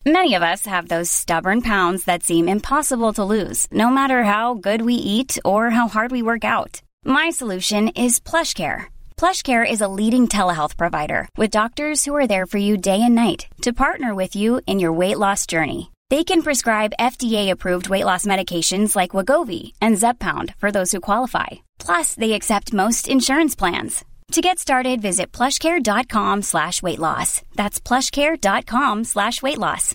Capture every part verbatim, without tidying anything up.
Many of us have those stubborn pounds that seem impossible to lose, no matter how good we eat or how hard we work out. My solution is PlushCare. PlushCare is a leading telehealth provider with doctors who are there for you day and night to partner with you in your weight loss journey. They can prescribe F D A-approved weight loss medications like Wegovy and Zepbound for those who qualify. Plus, they accept most insurance plans. To get started, visit plushcare.com slash weight loss. That's plushcare.com slash weight loss.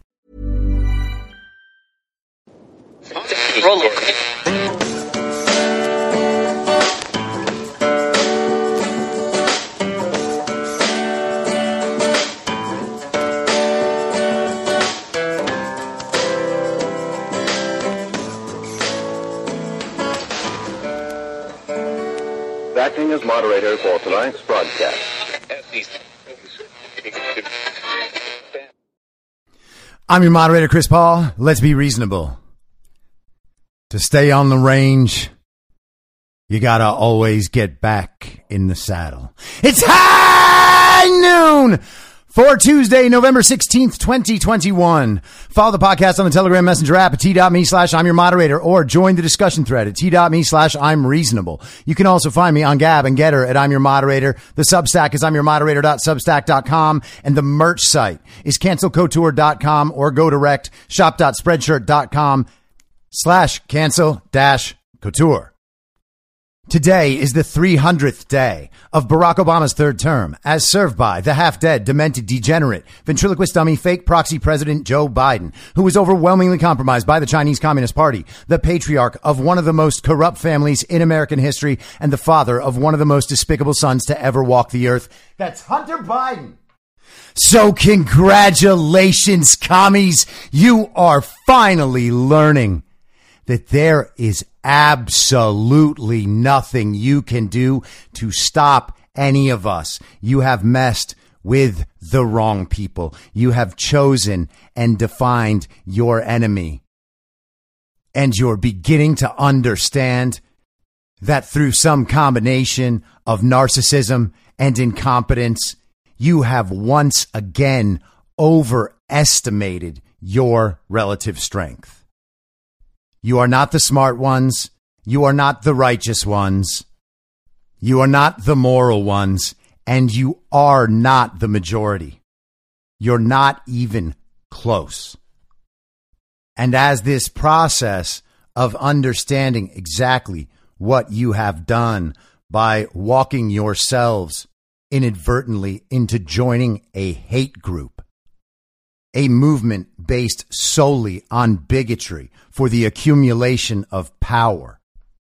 Acting as moderator for tonight's broadcast. I'm your moderator, Chris Paul. Let's be reasonable. To stay on the range, you gotta always get back in the saddle. It's high noon for Tuesday, November sixteenth, twenty twenty-one. Follow the podcast on the Telegram Messenger app at t.me slash I'm your moderator or join the discussion thread at t.me slash I'm reasonable. You can also find me on Gab and Getter at I'm your moderator. The Substack is I'm your moderator dot substack dot com and the merch site is cancel couture dot com or go direct shop dot spreadshirt dot com slash cancel dash couture. Today is the three hundredth day of Barack Obama's third term, as served by the half-dead, demented, degenerate, ventriloquist dummy, fake proxy president Joe Biden, who was overwhelmingly compromised by the Chinese Communist Party, the patriarch of one of the most corrupt families in American history, and the father of one of the most despicable sons to ever walk the earth. That's Hunter Biden. So congratulations, commies. You are finally learning that there is absolutely nothing you can do to stop any of us. You have messed with the wrong people. You have chosen and defined your enemy. And you're beginning to understand that through some combination of narcissism and incompetence, you have once again overestimated your relative strength. You are not the smart ones. You are not the righteous ones. You are not the moral ones. And you are not the majority. You're not even close. And as this process of understanding exactly what you have done by walking yourselves inadvertently into joining a hate group, a movement based solely on bigotry for the accumulation of power,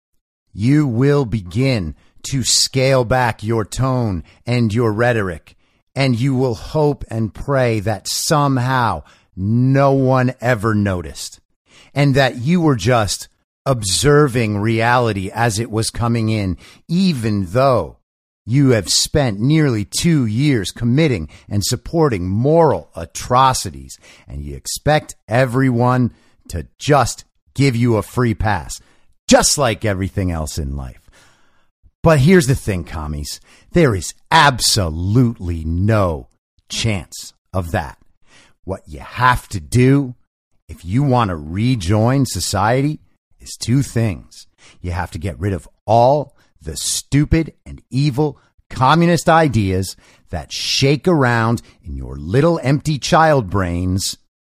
you will begin to scale back your tone and your rhetoric, and you will hope and pray that somehow no one ever noticed, and that you were just observing reality as it was coming in, even though you have spent nearly two years committing and supporting moral atrocities, and you expect everyone to just give you a free pass, just like everything else in life. But here's the thing, commies. There is absolutely no chance of that. What you have to do if you want to rejoin society is two things. You have to get rid of all the stupid and evil communist ideas that shake around in your little empty child brains.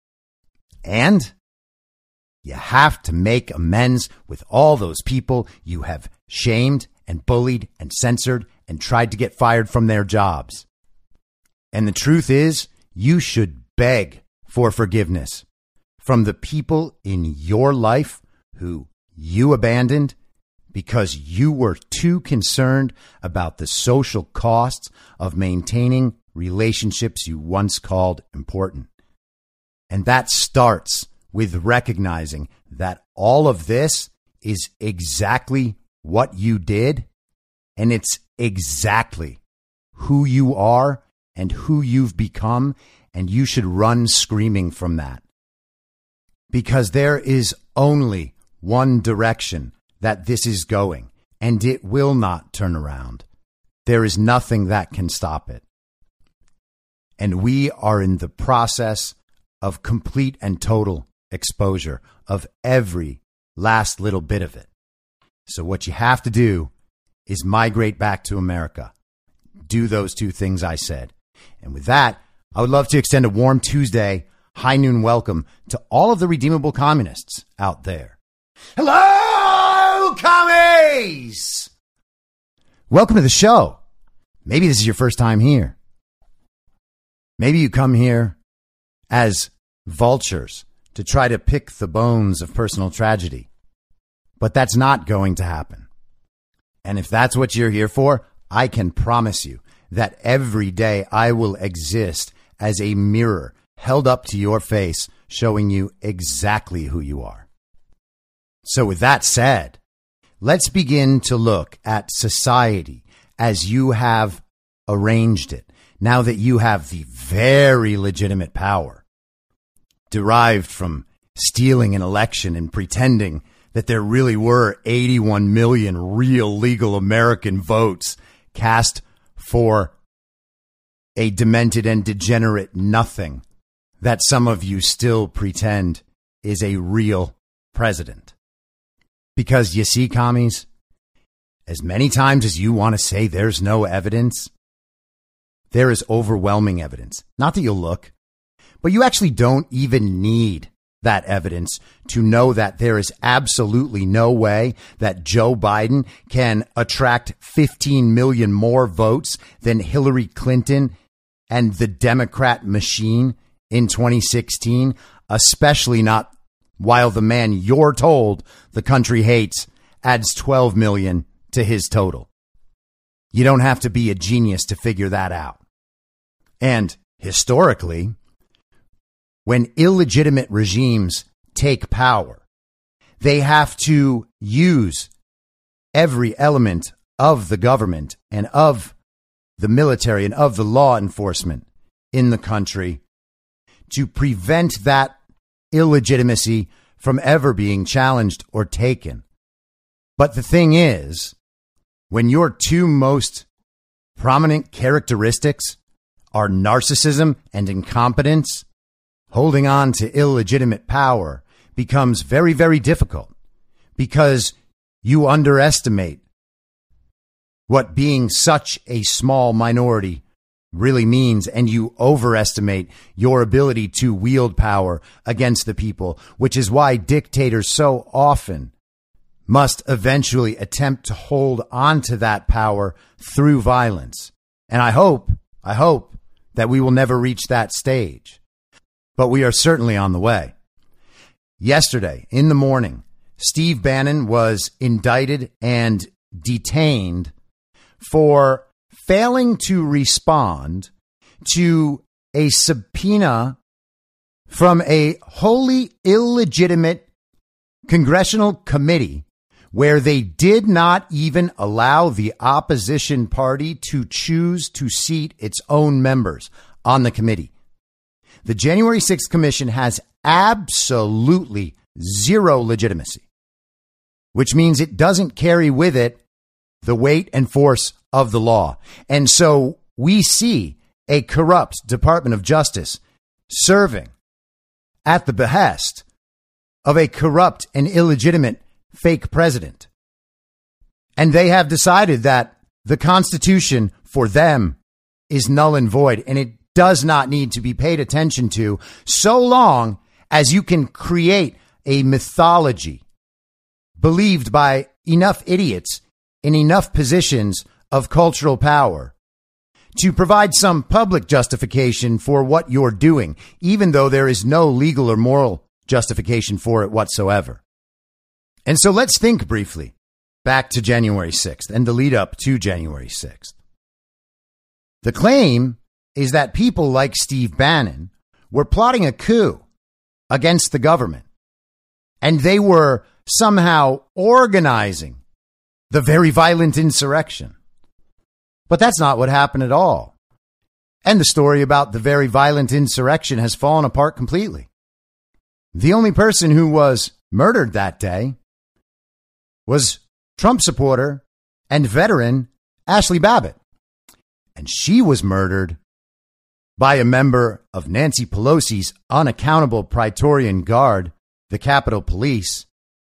And you have to make amends with all those people you have shamed and bullied and censored and tried to get fired from their jobs. And the truth is, you should beg for forgiveness from the people in your life who you abandoned because you were too concerned about the social costs of maintaining relationships you once called important. And that starts with recognizing that all of this is exactly what you did, and it's exactly who you are and who you've become, and you should run screaming from that. Because there is only one direction that this is going, and it will not turn around. There is nothing that can stop it. And we are in the process of complete and total exposure of every last little bit of it. So what you have to do is migrate back to America. Do those two things I said. And with that, I would love to extend a warm Tuesday, high noon welcome to all of the redeemable communists out there. Hello, commies! Welcome to the show. Maybe this is your first time here. Maybe you come here as vultures to try to pick the bones of personal tragedy. But that's not going to happen. And if that's what you're here for, I can promise you that every day I will exist as a mirror held up to your face, showing you exactly who you are. So with that said, let's begin to look at society as you have arranged it, now that you have the very legitimate power derived from stealing an election and pretending that there really were eighty-one million real legal American votes cast for a demented and degenerate nothing that some of you still pretend is a real president. Because you see, commies, as many times as you want to say there's no evidence, there is overwhelming evidence. Not that you'll look, but you actually don't even need that evidence to know that there is absolutely no way that Joe Biden can attract fifteen million more votes than Hillary Clinton and the Democrat machine in twenty sixteen, especially not while the man you're told the country hates adds twelve million to his total. You don't have to be a genius to figure that out. And historically, when illegitimate regimes take power, they have to use every element of the government and of the military and of the law enforcement in the country to prevent that illegitimacy from ever being challenged or taken. But the thing is, when your two most prominent characteristics are narcissism and incompetence, holding on to illegitimate power becomes very, very difficult because you underestimate what being such a small minority really means, and you overestimate your ability to wield power against the people, which is why dictators so often must eventually attempt to hold on to that power through violence. And I hope, I hope that we will never reach that stage. But we are certainly on the way. Yesterday, in the morning, Steve Bannon was indicted and detained for failing to respond to a subpoena from a wholly illegitimate congressional committee where they did not even allow the opposition party to choose to seat its own members on the committee. The January sixth Commission has absolutely zero legitimacy, which means it doesn't carry with it the weight and force of the law. And so we see a corrupt Department of Justice serving at the behest of a corrupt and illegitimate fake president. And they have decided that the Constitution for them is null and void, and it does not need to be paid attention to so long as you can create a mythology believed by enough idiots in enough positions of cultural power to provide some public justification for what you're doing, even though there is no legal or moral justification for it whatsoever. And so let's think briefly back to January sixth and the lead up to January sixth. The claim is that people like Steve Bannon were plotting a coup against the government, and they were somehow organizing the very violent insurrection. But that's not what happened at all. And the story about the very violent insurrection has fallen apart completely. The only person who was murdered that day was Trump supporter and veteran Ashley Babbitt. And she was murdered by a member of Nancy Pelosi's unaccountable Praetorian Guard, the Capitol Police,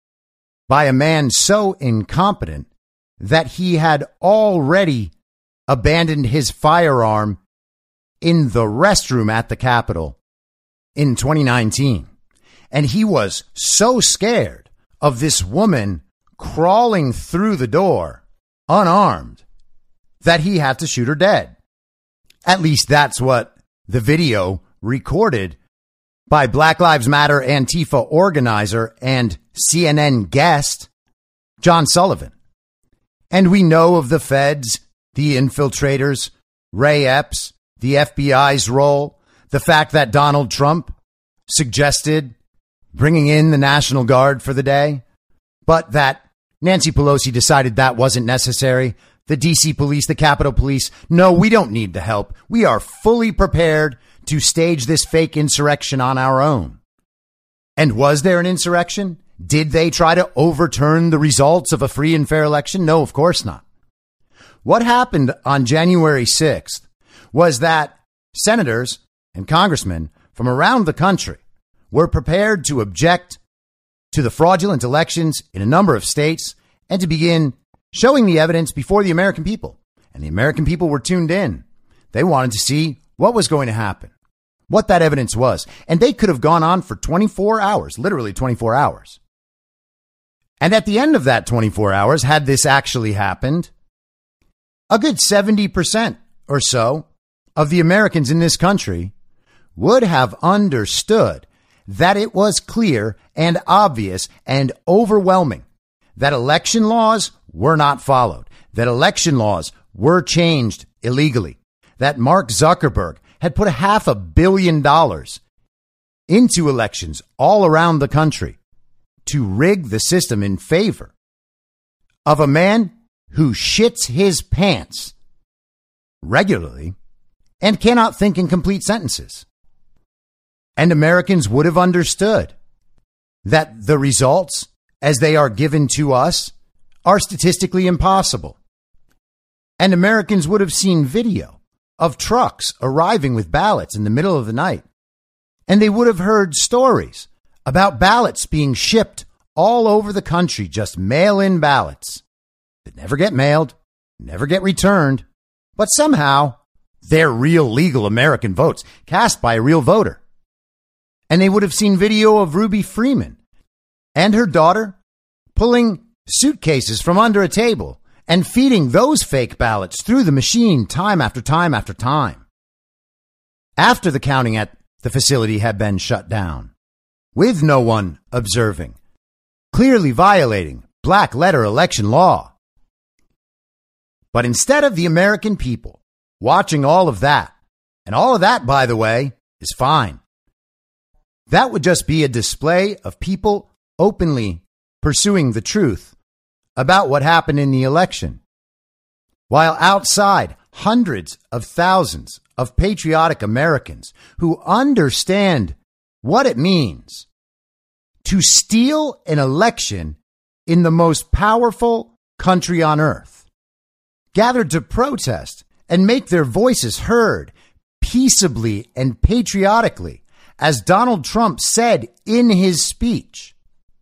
by a man so incompetent that he had already abandoned his firearm in the restroom at the Capitol in twenty nineteen. And he was so scared of this woman crawling through the door unarmed that he had to shoot her dead. At least that's what the video recorded by Black Lives Matter Antifa organizer and C N N guest John Sullivan. And we know of the feds, the infiltrators, Ray Epps, the F B I's role, the fact that Donald Trump suggested bringing in the National Guard for the day, but that Nancy Pelosi decided that wasn't necessary. The D C police, the Capitol Police, no, we don't need the help. We are fully prepared to stage this fake insurrection on our own. And was there an insurrection? Did they try to overturn the results of a free and fair election? No, of course not. What happened on January sixth was that senators and congressmen from around the country were prepared to object to the fraudulent elections in a number of states and to begin showing the evidence before the American people. And the American people were tuned in. They wanted to see what was going to happen, what that evidence was. And they could have gone on for twenty-four hours, literally twenty-four hours. And at the end of that twenty-four hours, had this actually happened, a good seventy percent or so of the Americans in this country would have understood that it was clear and obvious and overwhelming that election laws were not followed, that election laws were changed illegally, that Mark Zuckerberg had put a half a billion dollars into elections all around the country to rig the system in favor of a man who shits his pants regularly and cannot think in complete sentences. And Americans would have understood that the results, as they are given to us, are statistically impossible. And Americans would have seen video of trucks arriving with ballots in the middle of the night. And they would have heard stories about ballots being shipped all over the country, just mail-in ballots that never get mailed, never get returned, but somehow they're real legal American votes cast by a real voter. And they would have seen video of Ruby Freeman and her daughter pulling suitcases from under a table and feeding those fake ballots through the machine time after time after time. After the counting at the facility had been shut down, with no one observing, clearly violating black letter election law. But instead of the American people watching all of that, and all of that, by the way, is fine. That would just be a display of people openly pursuing the truth about what happened in the election. While outside, hundreds of thousands of patriotic Americans who understand what it means to steal an election in the most powerful country on earth gathered to protest and make their voices heard peaceably and patriotically, as Donald Trump said in his speech.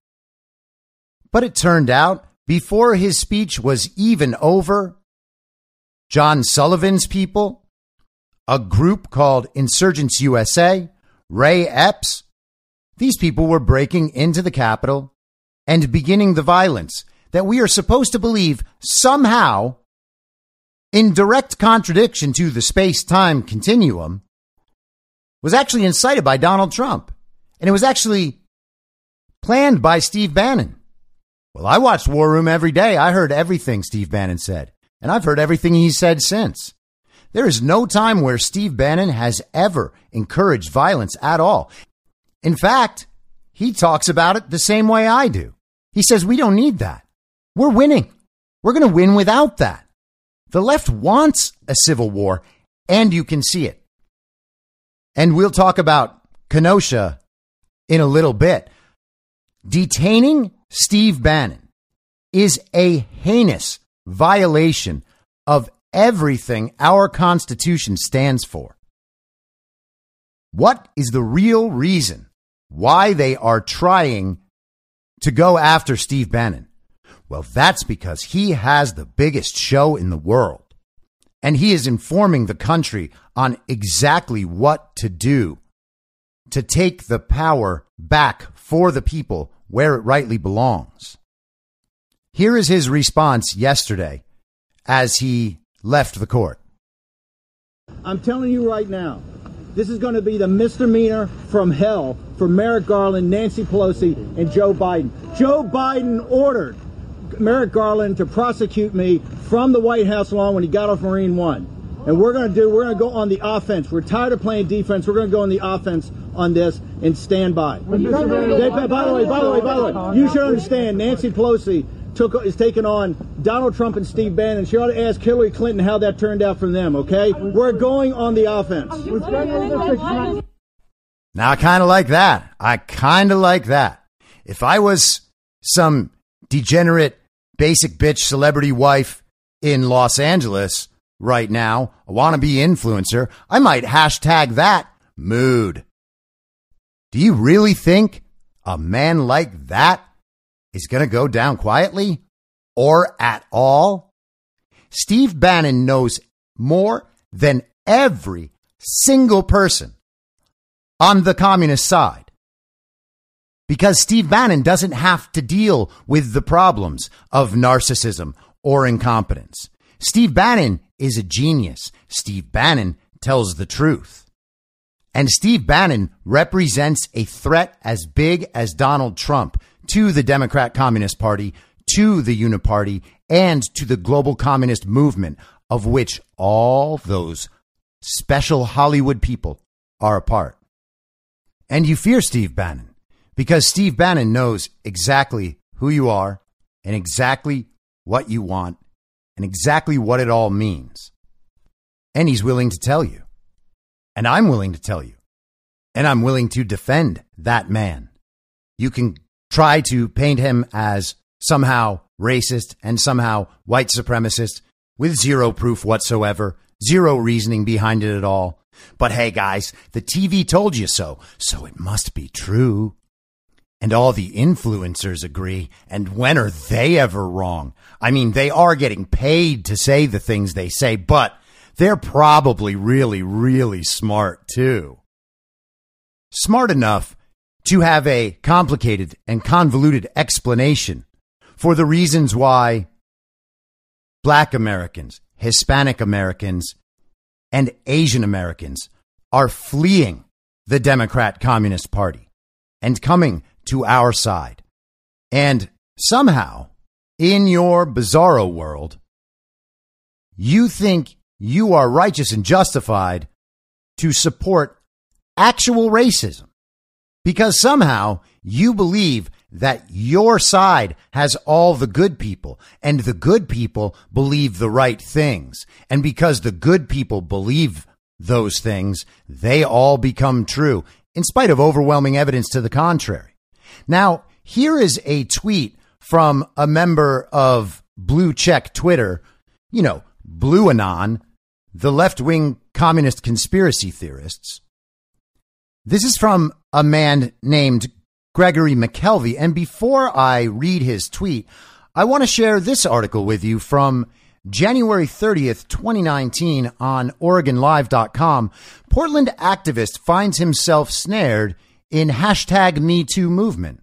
But it turned out, before his speech was even over, John Sullivan's people, a group called Insurgents U S A, Ray Epps, these people were breaking into the Capitol and beginning the violence that we are supposed to believe somehow, in direct contradiction to the space-time continuum, was actually incited by Donald Trump. And it was actually planned by Steve Bannon. Well, I watched War Room every day. I heard everything Steve Bannon said. And I've heard everything he's said since. There is no time where Steve Bannon has ever encouraged violence at all. In fact, he talks about it the same way I do. He says, we don't need that. We're winning. We're going to win without that. The left wants a civil war, and you can see it. And we'll talk about Kenosha in a little bit. Detaining Steve Bannon is a heinous violation of everything our Constitution stands for. What is the real reason why they are trying to go after Steve Bannon? Well, that's because he has the biggest show in the world. And he is informing the country on exactly what to do to take the power back for the people where it rightly belongs. Here is his response yesterday as he left the court. I'm telling you right now, this is going to be the misdemeanor from hell for Merrick Garland, Nancy Pelosi, and Joe Biden. Joe Biden ordered Merrick Garland to prosecute me from the White House lawn when he got off Marine One. And we're going to do, we're going to go on the offense. We're tired of playing defense. We're going to go on the offense on this and stand by. They, by the way, by the way, by the way, you should understand Nancy Pelosi took is taking on Donald Trump and Steve Bannon. She ought to ask Hillary Clinton how that turned out from them, okay? We're going on the offense. Now, I kind of like that. I kind of like that. If I was some degenerate, basic bitch celebrity wife in Los Angeles right now, a wannabe influencer, I might hashtag that mood. Do you really think a man like that is going to go down quietly or at all? Steve Bannon knows more than every single person on the communist side, because Steve Bannon doesn't have to deal with the problems of narcissism or incompetence. Steve Bannon is a genius. Steve Bannon tells the truth. And Steve Bannon represents a threat as big as Donald Trump to the Democrat Communist Party, to the Uniparty, and to the global communist movement, of which all those special Hollywood people are a part. And you fear Steve Bannon because Steve Bannon knows exactly who you are and exactly what you want and exactly what it all means. And he's willing to tell you. And I'm willing to tell you. And I'm willing to defend that man. You can try to paint him as somehow racist and somehow white supremacist with zero proof whatsoever, zero reasoning behind it at all. But hey, guys, the T V told you so, so it must be true. And all the influencers agree. And when are they ever wrong? I mean, they are getting paid to say the things they say, but they're probably really, really smart too. Smart enough to have a complicated and convoluted explanation for the reasons why Black Americans, Hispanic Americans, and Asian Americans are fleeing the Democrat Communist Party and coming to our side. And somehow, in your bizarro world, you think you are righteous and justified to support actual racism because somehow you believe that your side has all the good people and the good people believe the right things. And because the good people believe those things, they all become true in spite of overwhelming evidence to the contrary. Now, here is a tweet from a member of Blue Check Twitter, you know, Blue Anon, the left-wing communist conspiracy theorists. This is from a man named Gregory McKelvey. And before I read his tweet, I want to share this article with you from January thirtieth, twenty nineteen on Oregon Live dot com. Portland activist finds himself snared in hashtag Me Too movement.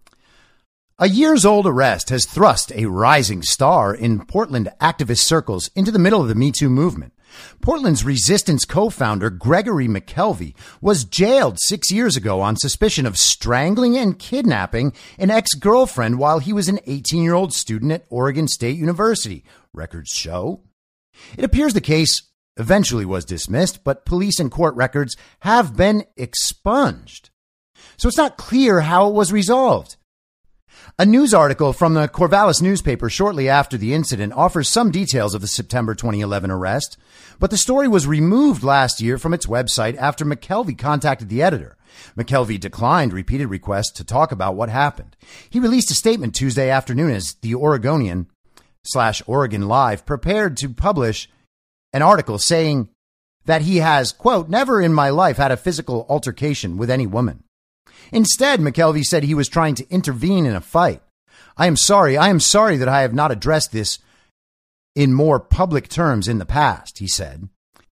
A years-old arrest has thrust a rising star in Portland activist circles into the middle of the Me Too movement. Portland's Resistance co-founder Gregory McKelvey was jailed six years ago on suspicion of strangling and kidnapping an ex-girlfriend while he was an eighteen-year-old student at Oregon State University, records show. It appears the case eventually was dismissed, but police and court records have been expunged. So it's not clear how it was resolved. A news article from the Corvallis newspaper shortly after the incident offers some details of the September twenty eleven arrest, but the story was removed last year from its website after McKelvey contacted the editor. McKelvey declined repeated requests to talk about what happened. He released a statement Tuesday afternoon as the Oregonian slash Oregon Live prepared to publish an article saying that he has, quote, never in my life had a physical altercation with any woman. Instead, McKelvey said he was trying to intervene in a fight. I am sorry. I am sorry that I have not addressed this in more public terms in the past, he said.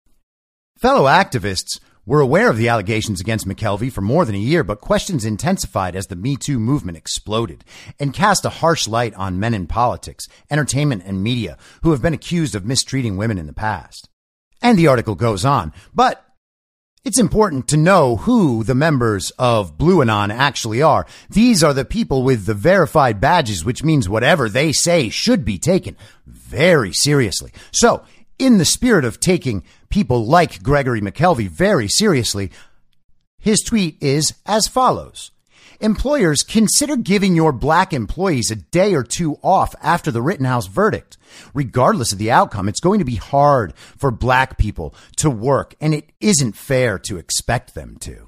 Fellow activists were aware of the allegations against McKelvey for more than a year, but questions intensified as the Me Too movement exploded and cast a harsh light on men in politics, entertainment, and media who have been accused of mistreating women in the past. And the article goes on, but it's important to know who the members of Blue Anon actually are. These are the people with the verified badges, which means whatever they say should be taken very seriously. So, in the spirit of taking people like Gregory McKelvey very seriously, his tweet is as follows. Employers, consider giving your black employees a day or two off after the Rittenhouse verdict. Regardless of the outcome, it's going to be hard for black people to work, and it isn't fair to expect them to.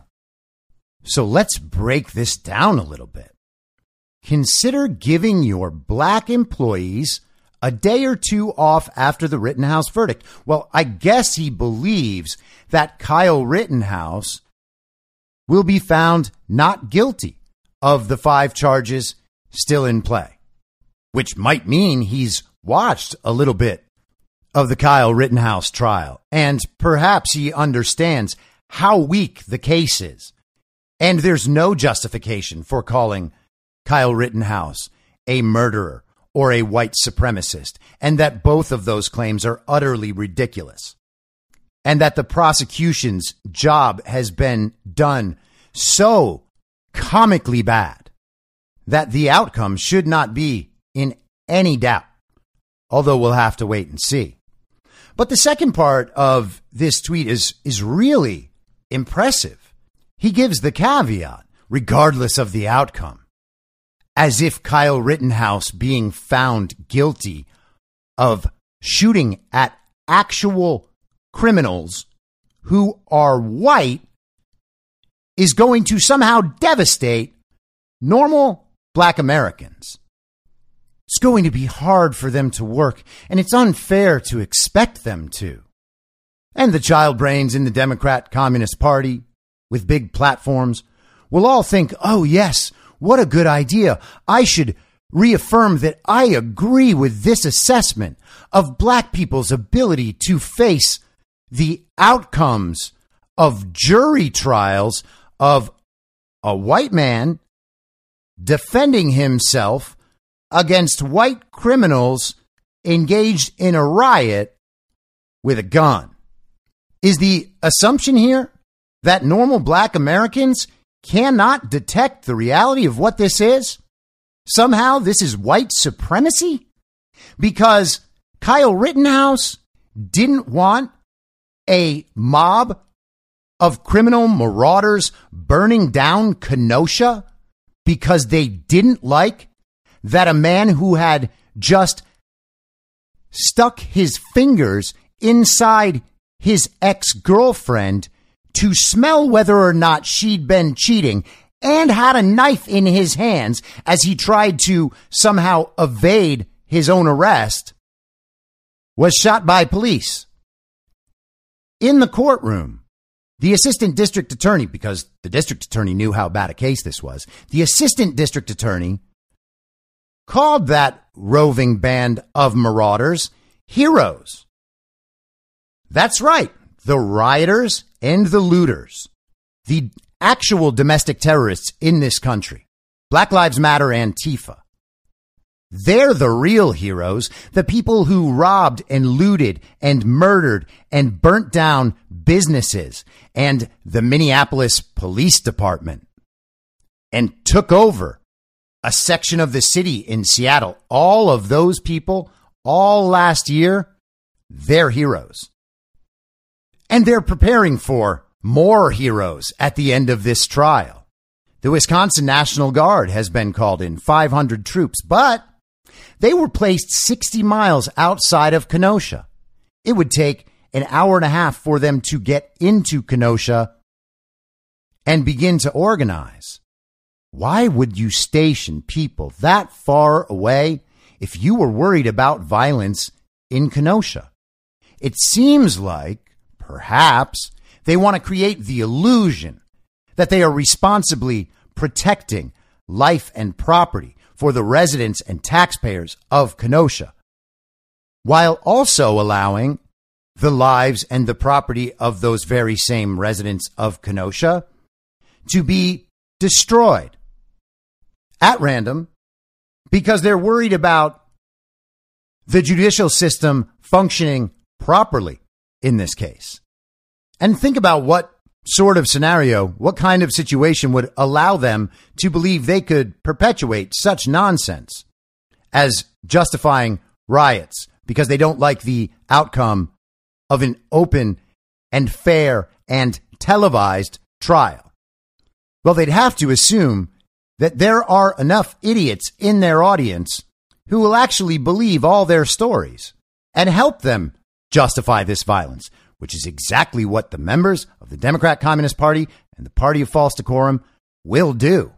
So let's break this down a little bit. Consider giving your black employees a day or two off after the Rittenhouse verdict. Well, I guess he believes that Kyle Rittenhouse will be found not guilty of the five charges still in play, which might mean he's watched a little bit of the Kyle Rittenhouse trial, and perhaps he understands how weak the case is. And there's no justification for calling Kyle Rittenhouse a murderer or a white supremacist, and that both of those claims are utterly ridiculous, and that the prosecution's job has been done so comically bad that the outcome should not be in any doubt, although we'll have to wait and see. But the second part of this tweet is, is really impressive. He gives the caveat, regardless of the outcome, as if Kyle Rittenhouse being found guilty of shooting at actual criminals who are white is going to somehow devastate normal black Americans. It's going to be hard for them to work, and it's unfair to expect them to. And the child brains in the Democrat Communist Party with big platforms will all think, oh, yes, what a good idea. I should reaffirm that I agree with this assessment of black people's ability to face the outcomes of jury trials of a white man defending himself against white criminals engaged in a riot with a gun. Is the assumption here that normal black Americans cannot detect the reality of what this is? Somehow this is white supremacy? Because Kyle Rittenhouse didn't want a mob of criminal marauders burning down Kenosha because they didn't like that a man who had just stuck his fingers inside his ex-girlfriend to smell whether or not she'd been cheating and had a knife in his hands as he tried to somehow evade his own arrest, was shot by police. In the courtroom, the assistant district attorney, because the district attorney knew how bad a case this was, the assistant district attorney called that roving band of marauders heroes. That's right, the rioters and the looters, the actual domestic terrorists in this country, Black Lives Matter, Antifa. They're the real heroes, the people who robbed and looted and murdered and burnt down businesses and the Minneapolis Police Department and took over a section of the city in Seattle. All of those people, all last year, they're heroes. And they're preparing for more heroes at the end of this trial. The Wisconsin National Guard has been called in, five hundred troops, but they were placed sixty miles outside of Kenosha. It would take an hour and a half for them to get into Kenosha and begin to organize. Why would you station people that far away if you were worried about violence in Kenosha? It seems like perhaps they want to create the illusion that they are responsibly protecting life and property for the residents and taxpayers of Kenosha, while also allowing the lives and the property of those very same residents of Kenosha to be destroyed at random because they're worried about the judicial system functioning properly in this case. And think about what sort of scenario, what kind of situation would allow them to believe they could perpetuate such nonsense as justifying riots because they don't like the outcome of an open and fair and televised trial. Well, they'd have to assume that there are enough idiots in their audience who will actually believe all their stories and help them justify this violence, which is exactly what the members of the Democrat Communist Party and the Party of False Decorum will do.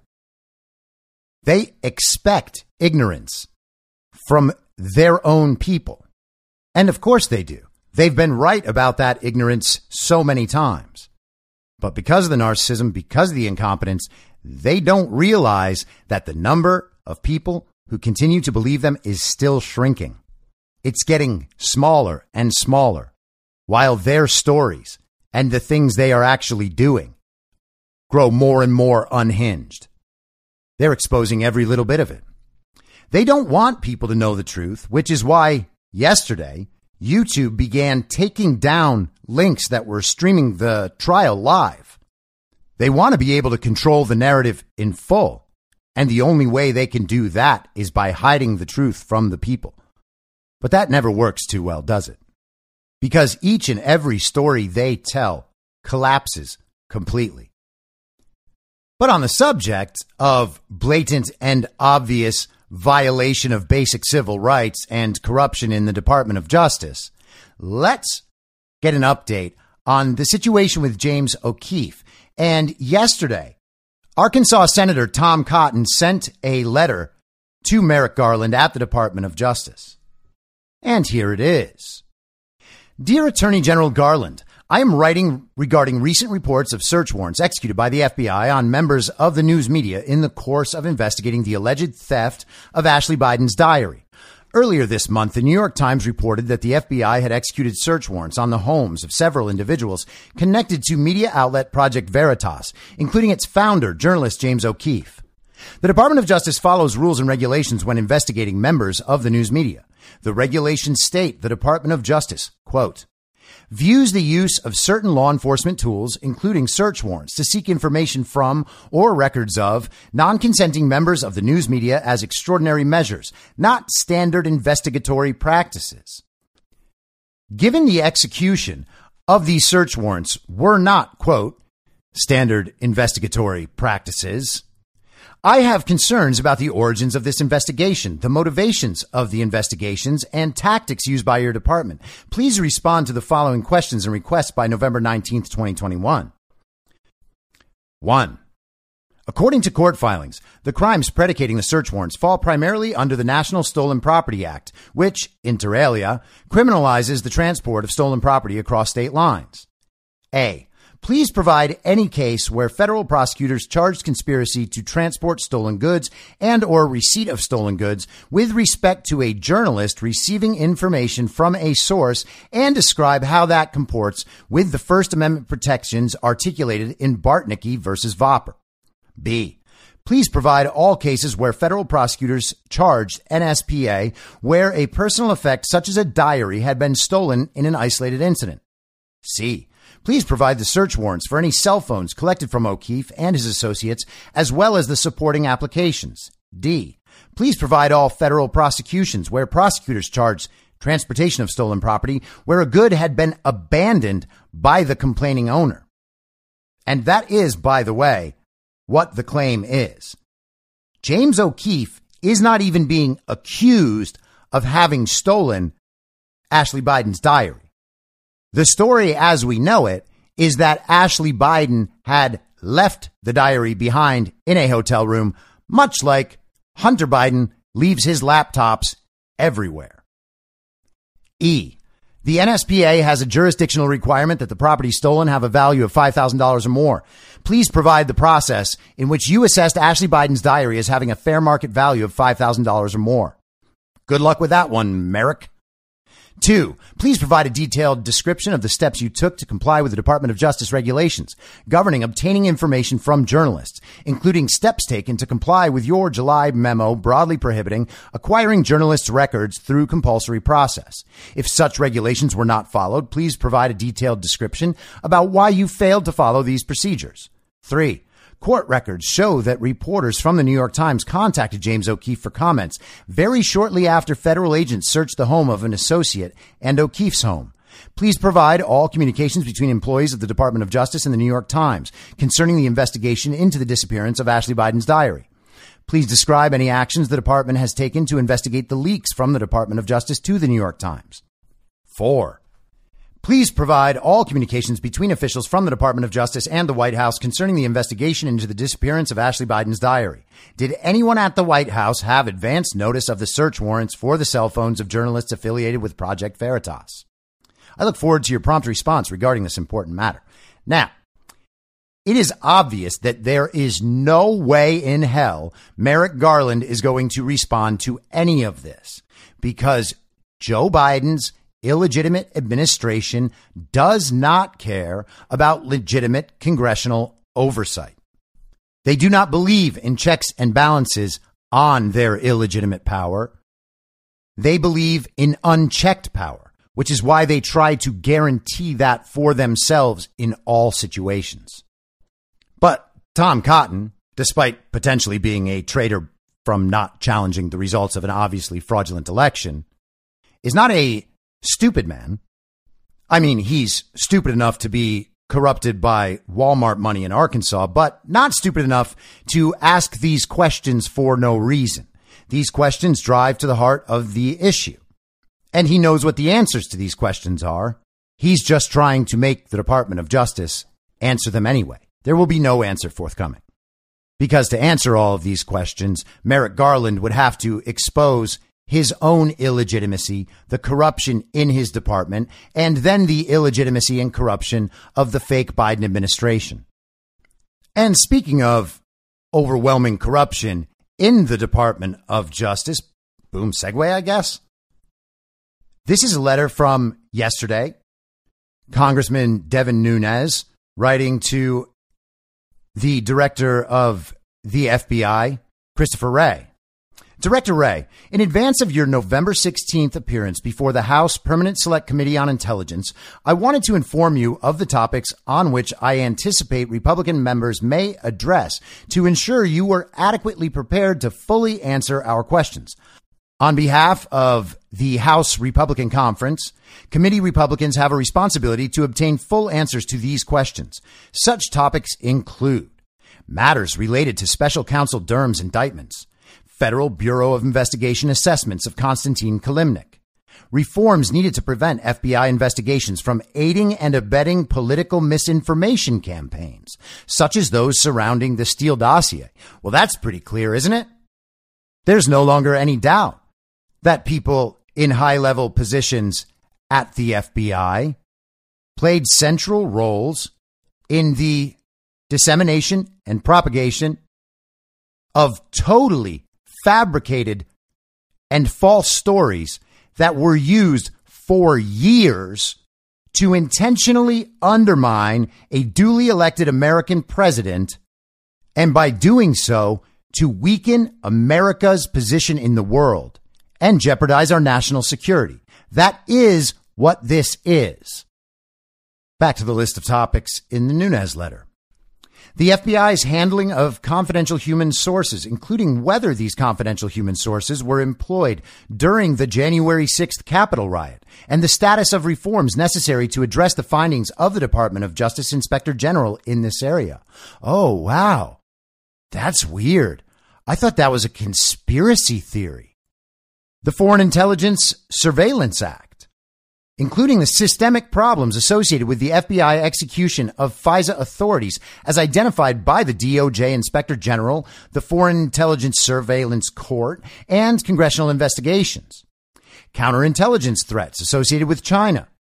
They expect ignorance from their own people. And of course they do. They've been right about that ignorance so many times. But because of the narcissism, because of the incompetence, they don't realize that the number of people who continue to believe them is still shrinking. It's getting smaller and smaller, while their stories and the things they are actually doing grow more and more unhinged. They're exposing every little bit of it. They don't want people to know the truth, which is why yesterday YouTube began taking down links that were streaming the trial live. They want to be able to control the narrative in full, and the only way they can do that is by hiding the truth from the people. But that never works too well, does it? Because each and every story they tell collapses completely. But on the subject of blatant and obvious violation of basic civil rights and corruption in the Department of Justice, let's get an update on the situation with James O'Keefe. And yesterday, Arkansas Senator Tom Cotton sent a letter to Merrick Garland at the Department of Justice. And here it is. Dear Attorney General Garland, I am writing regarding recent reports of search warrants executed by the F B I on members of the news media in the course of investigating the alleged theft of Ashley Biden's diary. Earlier this month, the New York Times reported that the F B I had executed search warrants on the homes of several individuals connected to media outlet Project Veritas, including its founder, journalist James O'Keefe. The Department of Justice follows rules and regulations when investigating members of the news media. The regulations state the Department of Justice, quote, views the use of certain law enforcement tools, including search warrants, to seek information from or records of non-consenting members of the news media as extraordinary measures, not standard investigatory practices. Given the execution of these search warrants were not, quote, standard investigatory practices, I have concerns about the origins of this investigation, the motivations of the investigations, and tactics used by your department. Please respond to the following questions and requests by November nineteenth, twenty twenty-one. One. According to court filings, the crimes predicating the search warrants fall primarily under the National Stolen Property Act, which, inter alia, criminalizes the transport of stolen property across state lines. A. Please provide any case where federal prosecutors charged conspiracy to transport stolen goods and or receipt of stolen goods with respect to a journalist receiving information from a source and describe how that comports with the First Amendment protections articulated in Bartnicki versus Vopper. B. Please provide all cases where federal prosecutors charged N S P A where a personal effect such as a diary had been stolen in an isolated incident. C. Please provide the search warrants for any cell phones collected from O'Keefe and his associates, as well as the supporting applications. D. Please provide all federal prosecutions where prosecutors charged transportation of stolen property where a good had been abandoned by the complaining owner. And that is, by the way, what the claim is. James O'Keefe is not even being accused of having stolen Ashley Biden's diary. The story as we know it is that Ashley Biden had left the diary behind in a hotel room, much like Hunter Biden leaves his laptops everywhere. E. The N S P A has a jurisdictional requirement that the property stolen have a value of five thousand dollars or more. Please provide the process in which you assessed Ashley Biden's diary as having a fair market value of five thousand dollars or more. Good luck with that one, Merrick. Two, please provide a detailed description of the steps you took to comply with the Department of Justice regulations governing obtaining information from journalists, including steps taken to comply with your July memo broadly prohibiting acquiring journalists' records through compulsory process. If such regulations were not followed, please provide a detailed description about why you failed to follow these procedures. Three, court records show that reporters from the New York Times contacted James O'Keefe for comments very shortly after federal agents searched the home of an associate and O'Keefe's home. Please provide all communications between employees of the Department of Justice and the New York Times concerning the investigation into the disappearance of Ashley Biden's diary. Please describe any actions the department has taken to investigate the leaks from the Department of Justice to the New York Times. Four, please provide all communications between officials from the Department of Justice and the White House concerning the investigation into the disappearance of Ashley Biden's diary. Did anyone at the White House have advance notice of the search warrants for the cell phones of journalists affiliated with Project Veritas? I look forward to your prompt response regarding this important matter. Now, it is obvious that there is no way in hell Merrick Garland is going to respond to any of this because Joe Biden's illegitimate administration does not care about legitimate congressional oversight. They do not believe in checks and balances on their illegitimate power. They believe in unchecked power, which is why they try to guarantee that for themselves in all situations. But Tom Cotton, despite potentially being a traitor from not challenging the results of an obviously fraudulent election, is not a stupid man. I mean, he's stupid enough to be corrupted by Walmart money in Arkansas, but not stupid enough to ask these questions for no reason. These questions drive to the heart of the issue. And he knows what the answers to these questions are. He's just trying to make the Department of Justice answer them anyway. There will be no answer forthcoming. Because to answer all of these questions, Merrick Garland would have to expose his own illegitimacy, the corruption in his department, and then the illegitimacy and corruption of the fake Biden administration. And speaking of overwhelming corruption in the Department of Justice, boom, segue, I guess. This is a letter from yesterday. Congressman Devin Nunes writing to the director of the F B I, Christopher Wray. Director Wray, in advance of your November sixteenth appearance before the House Permanent Select Committee on Intelligence, I wanted to inform you of the topics on which I anticipate Republican members may address to ensure you were adequately prepared to fully answer our questions. On behalf of the House Republican Conference, committee Republicans have a responsibility to obtain full answers to these questions. Such topics include matters related to Special Counsel Durham's indictments, Federal Bureau of Investigation assessments of Konstantin Kilimnik, reforms needed to prevent F B I investigations from aiding and abetting political misinformation campaigns, such as those surrounding the Steele dossier. Well, that's pretty clear, isn't it? There's no longer any doubt that people in high-level positions at the F B I played central roles in the dissemination and propagation of totally fabricated and false stories that were used for years to intentionally undermine a duly elected American president, and by doing so, to weaken America's position in the world and jeopardize our national security. That is what this is. Back to the list of topics in the Nunes letter. The F B I's handling of confidential human sources, including whether these confidential human sources were employed during the January sixth Capitol riot, and the status of reforms necessary to address the findings of the Department of Justice Inspector General in this area. Oh, wow. That's weird. I thought that was a conspiracy theory. The Foreign Intelligence Surveillance Act, including the systemic problems associated with the F B I execution of FISA authorities as identified by the D O J Inspector General, the Foreign Intelligence Surveillance Court, and congressional investigations. Counterintelligence threats associated with China,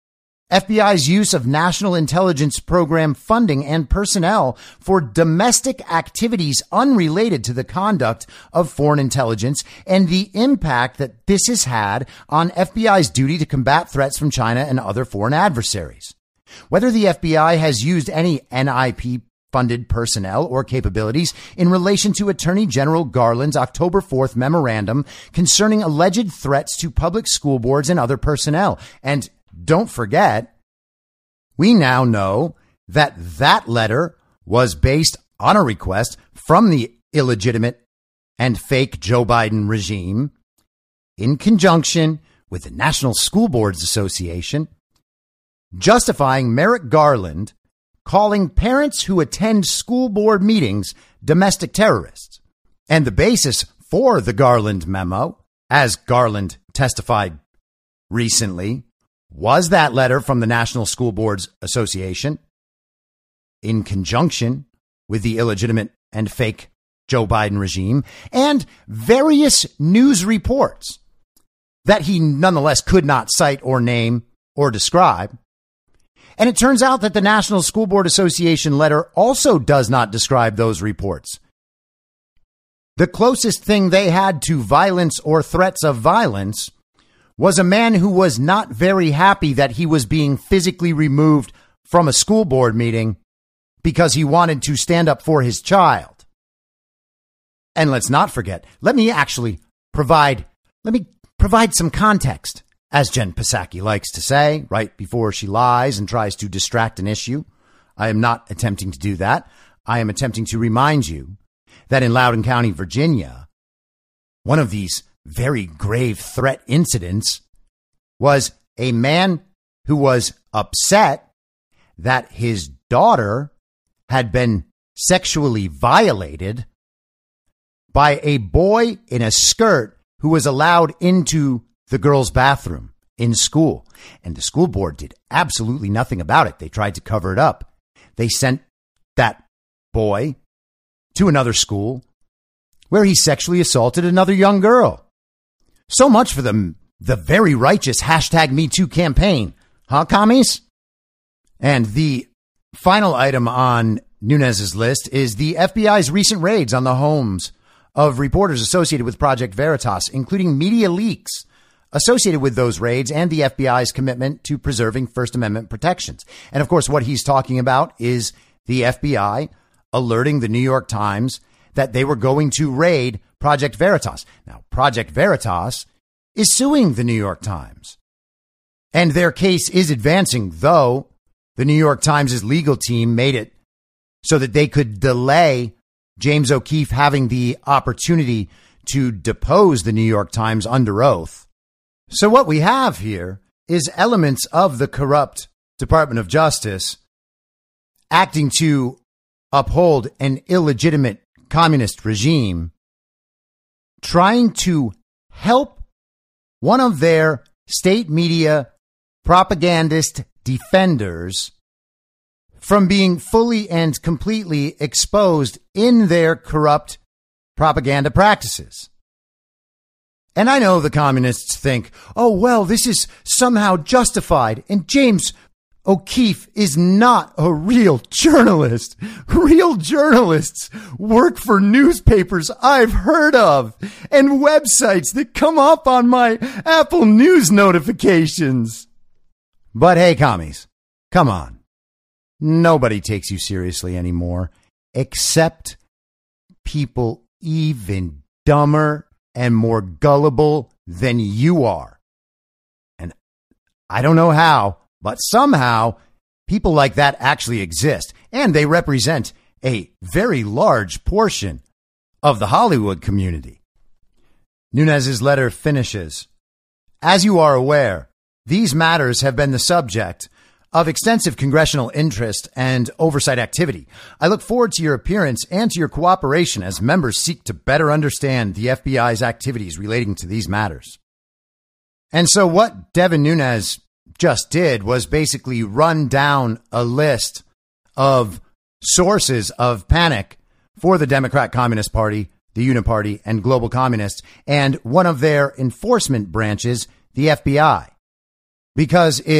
F B I's use of National Intelligence Program funding and personnel for domestic activities unrelated to the conduct of foreign intelligence, and the impact that this has had on F B I's duty to combat threats from China and other foreign adversaries. Whether the F B I has used any N I P funded personnel or capabilities in relation to Attorney General Garland's October fourth memorandum concerning alleged threats to public school boards and other personnel. And don't forget, we now know that that letter was based on a request from the illegitimate and fake Joe Biden regime in conjunction with the National School Boards Association, justifying Merrick Garland calling parents who attend school board meetings domestic terrorists. And the basis for the Garland memo, as Garland testified recently, was that letter from the National School Boards Association in conjunction with the illegitimate and fake Joe Biden regime, and various news reports that he nonetheless could not cite or name or describe. And it turns out that the National School Board Association letter also does not describe those reports. The closest thing they had to violence or threats of violence was a man who was not very happy that he was being physically removed from a school board meeting because he wanted to stand up for his child. And let's not forget, let me actually provide, let me provide some context, as Jen Psaki likes to say, right before she lies and tries to distract an issue. I am not attempting to do that. I am attempting to remind you that in Loudoun County, Virginia, one of these very grave threat incidents was a man who was upset that his daughter had been sexually violated by a boy in a skirt who was allowed into the girls' bathroom in school. And the school board did absolutely nothing about it. They tried to cover it up. They sent that boy to another school where he sexually assaulted another young girl. So much for the, the very righteous hashtag Me Too campaign, huh, commies? And the final item on Nunes's list is the F B I's recent raids on the homes of reporters associated with Project Veritas, including media leaks associated with those raids and the F B I's commitment to preserving First Amendment protections. And of course, what he's talking about is the F B I alerting the New York Times that they were going to raid Project Veritas. Now, Project Veritas is suing the New York Times, and their case is advancing, though the New York Times' legal team made it so that they could delay James O'Keefe having the opportunity to depose the New York Times under oath. So what we have here is elements of the corrupt Department of Justice acting to uphold an illegitimate communist regime, trying to help one of their state media propagandist defenders from being fully and completely exposed in their corrupt propaganda practices. And I know the communists think, oh, well, this is somehow justified. And James O'Keefe is not a real journalist. Real journalists work for newspapers I've heard of and websites that come up on my Apple News notifications. But hey, commies, come on. Nobody takes you seriously anymore, except people even dumber and more gullible than you are. And I don't know how, but somehow people like that actually exist, and they represent a very large portion of the Hollywood community. Nunes's letter finishes. As you are aware, these matters have been the subject of extensive congressional interest and oversight activity. I look forward to your appearance and to your cooperation as members seek to better understand the F B I's activities relating to these matters. And so what Devin Nunes just did was basically run down a list of sources of panic for the Democrat Communist Party, the Uniparty, and global communists, and one of their enforcement branches, the F B I. Because if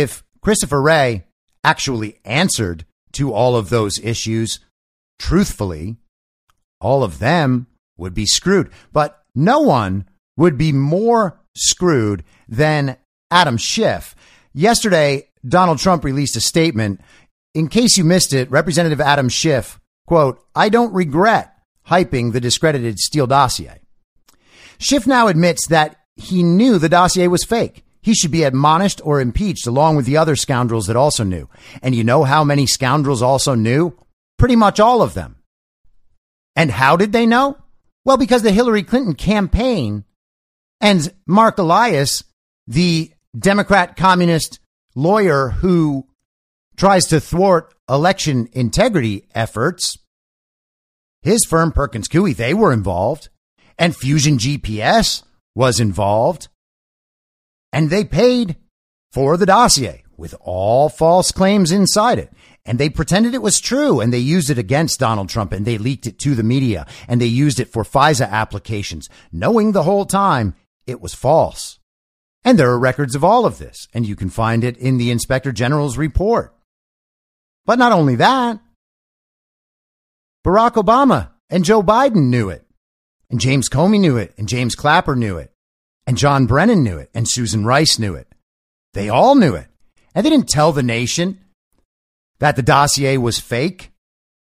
Christopher Wray actually answered to all of those issues truthfully, all of them would be screwed. But no one would be more screwed than Adam Schiff. Yesterday, Donald Trump released a statement. In case you missed it, Representative Adam Schiff, quote, "I don't regret hyping the discredited Steele dossier." Schiff now admits that he knew the dossier was fake. He should be admonished or impeached along with the other scoundrels that also knew. And you know how many scoundrels also knew? Pretty much all of them. And how did they know? Well, because the Hillary Clinton campaign and Mark Elias, the Democrat communist lawyer who tries to thwart election integrity efforts, his firm Perkins Coie, they were involved. And Fusion G P S was involved. And they paid for the dossier with all false claims inside it. And they pretended it was true, and they used it against Donald Trump, and they leaked it to the media, and they used it for FISA applications, knowing the whole time it was false. And there are records of all of this, and you can find it in the Inspector General's report. But not only that, Barack Obama and Joe Biden knew it, and James Comey knew it, and James Clapper knew it, and John Brennan knew it, and Susan Rice knew it. They all knew it. And they didn't tell the nation that the dossier was fake.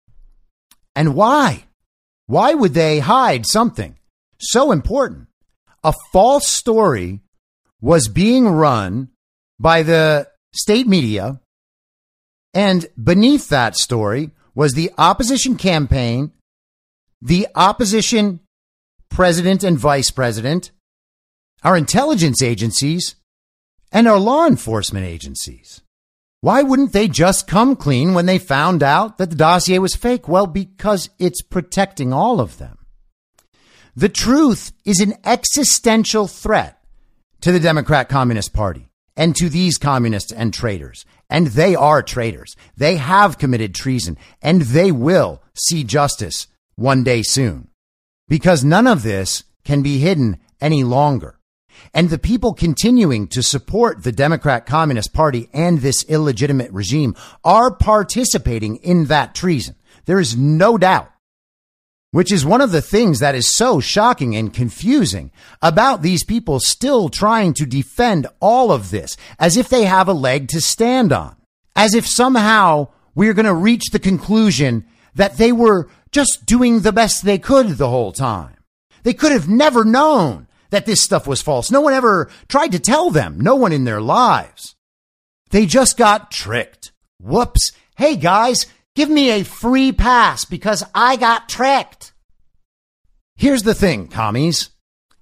And why? Why would they hide something so important? A false story was being run by the state media, and beneath that story was the opposition campaign, the opposition president and vice president, our intelligence agencies, and our law enforcement agencies. Why wouldn't they just come clean when they found out that the dossier was fake? Well, because it's protecting all of them. The truth is an existential threat to the Democrat Communist Party and to these communists and traitors. And they are traitors. They have committed treason, and they will see justice one day soon, because none of this can be hidden any longer. And the people continuing to support the Democrat Communist Party and this illegitimate regime are participating in that treason. There is no doubt, which is one of the things that is so shocking and confusing about these people still trying to defend all of this as if they have a leg to stand on, as if somehow we're going to reach the conclusion that they were just doing the best they could the whole time. They could have never known that this stuff was false. No one ever tried to tell them. No one in their lives. They just got tricked. Whoops. Hey, guys, give me a free pass because I got tricked. Here's the thing, commies.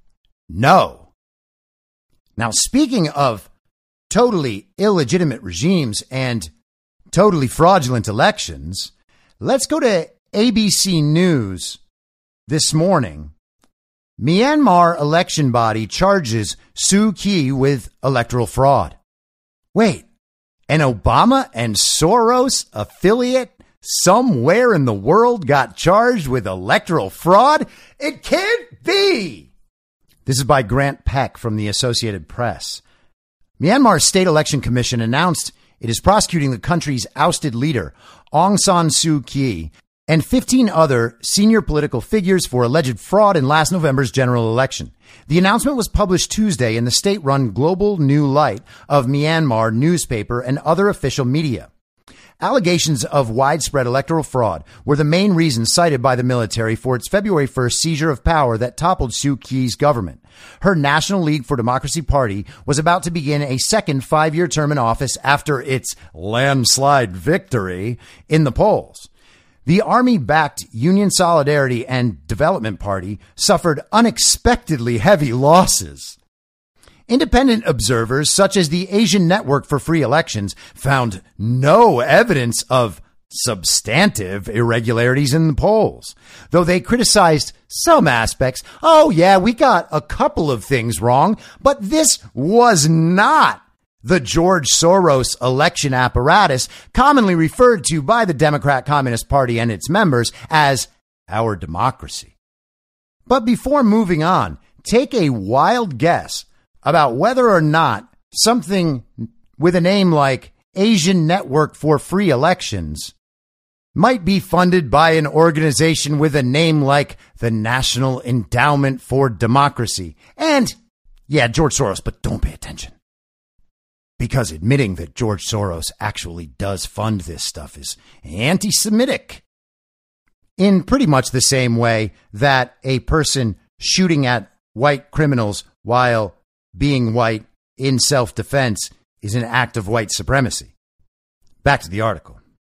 No. Now, speaking of totally illegitimate regimes and totally fraudulent elections, let's go to A B C News this morning. Myanmar election body charges Suu Kyi with electoral fraud. Wait, an Obama and Soros affiliate somewhere in the world got charged with electoral fraud? It can't be. This is by Grant Peck from the Associated Press. Myanmar's State Election Commission announced it is prosecuting the country's ousted leader, Aung San Suu Kyi, and fifteen other senior political figures for alleged fraud in last November's general election. The announcement was published Tuesday in the state-run Global New Light of Myanmar newspaper and other official media. Allegations of widespread electoral fraud were the main reasons cited by the military for its February first seizure of power that toppled Suu Kyi's government. Her National League for Democracy party was about to begin a second five-year term in office after its landslide victory in the polls. The army-backed Union Solidarity and Development Party suffered unexpectedly heavy losses. Independent observers, such as the Asian Network for Free Elections, found no evidence of substantive irregularities in the polls, though they criticized some aspects. Oh, yeah, we got a couple of things wrong, but this was not the George Soros election apparatus, commonly referred to by the Democrat Communist Party and its members as our democracy. But before moving on, take a wild guess about whether or not something with a name like Asian Network for Free Elections might be funded by an organization with a name like the National Endowment for Democracy. And, yeah, George Soros, but don't pay attention. Because admitting that George Soros actually does fund this stuff is anti-Semitic. In pretty much the same way that a person shooting at white criminals while being white in self-defense is an act of white supremacy. Back to the article.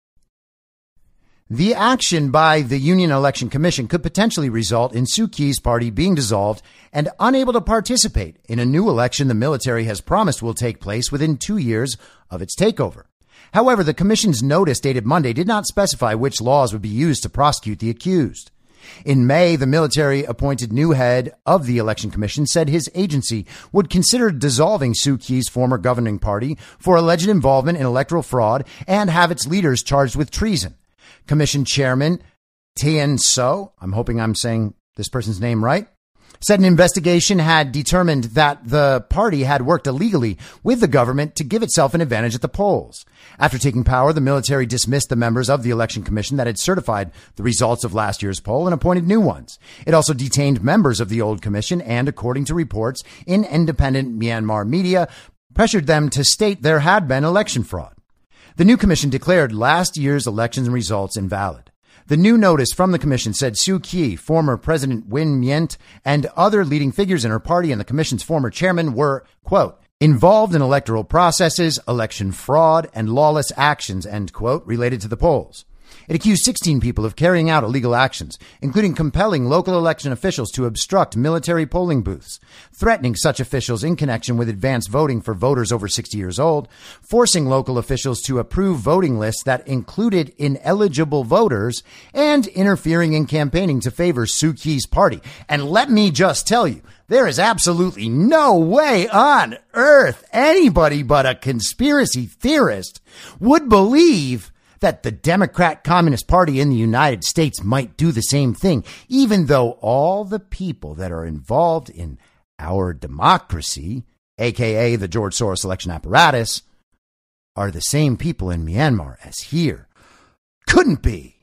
The action by the Union Election Commission could potentially result in Suu Kyi's party being dissolved and unable to participate in a new election the military has promised will take place within two years of its takeover. However, the commission's notice dated Monday did not specify which laws would be used to prosecute the accused. In May, the military-appointed new head of the Election Commission said his agency would consider dissolving Suu Kyi's former governing party for alleged involvement in electoral fraud and have its leaders charged with treason. Commission Chairman Tien So, I'm hoping I'm saying this person's name right, said an investigation had determined that the party had worked illegally with the government to give itself an advantage at the polls. After taking power, the military dismissed the members of the Election Commission that had certified the results of last year's poll and appointed new ones. It also detained members of the old commission and, according to reports in independent Myanmar media, pressured them to state there had been election fraud. The new commission declared last year's election results invalid. The new notice from the commission said Suu Kyi, former President Win Myint, and other leading figures in her party and the commission's former chairman were, quote, involved in electoral processes, election fraud, and lawless actions, end quote, related to the polls. It accused sixteen people of carrying out illegal actions, including compelling local election officials to obstruct military polling booths, threatening such officials in connection with advanced voting for voters over sixty years old, forcing local officials to approve voting lists that included ineligible voters, and interfering in campaigning to favor Suu Kyi's party. And let me just tell you, there is absolutely no way on earth anybody but a conspiracy theorist would believe that the Democrat Communist Party in the United States might do the same thing, even though all the people that are involved in our democracy, aka the George Soros election apparatus, are the same people in Myanmar as here. Couldn't be.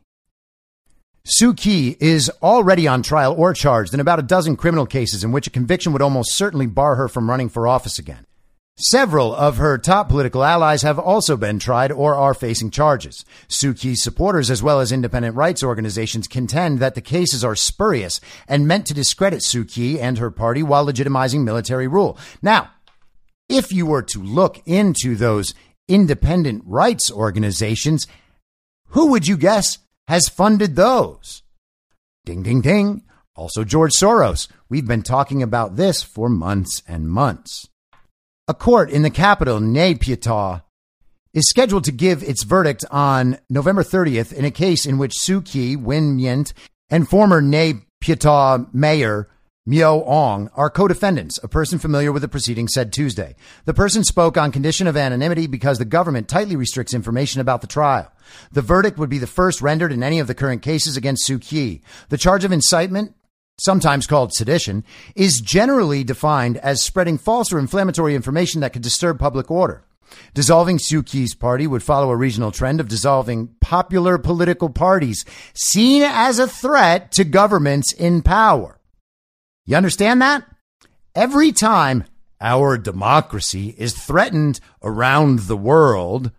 Suu Kyi is already on trial or charged in about a dozen criminal cases in which a conviction would almost certainly bar her from running for office again. Several of her top political allies have also been tried or are facing charges. Suu Kyi's supporters, as well as independent rights organizations, contend that the cases are spurious and meant to discredit Suu Kyi and her party while legitimizing military rule. Now, if you were to look into those independent rights organizations, who would you guess has funded those? Ding, ding, ding. Also George Soros. We've been talking about this for months and months. A court in the capital, Nay Pyi Taw, is scheduled to give its verdict on November thirtieth in a case in which Suu Kyi, Win Myint, and former Nay Pyi Taw mayor Myo Aung are co-defendants, a person familiar with the proceedings said Tuesday. The person spoke on condition of anonymity because the government tightly restricts information about the trial. The verdict would be the first rendered in any of the current cases against Suu Kyi. The charge of incitement, sometimes called sedition, is generally defined as spreading false or inflammatory information that could disturb public order. Dissolving Suu Kyi's party would follow a regional trend of dissolving popular political parties seen as a threat to governments in power. You understand that? Every time our democracy is threatened around the world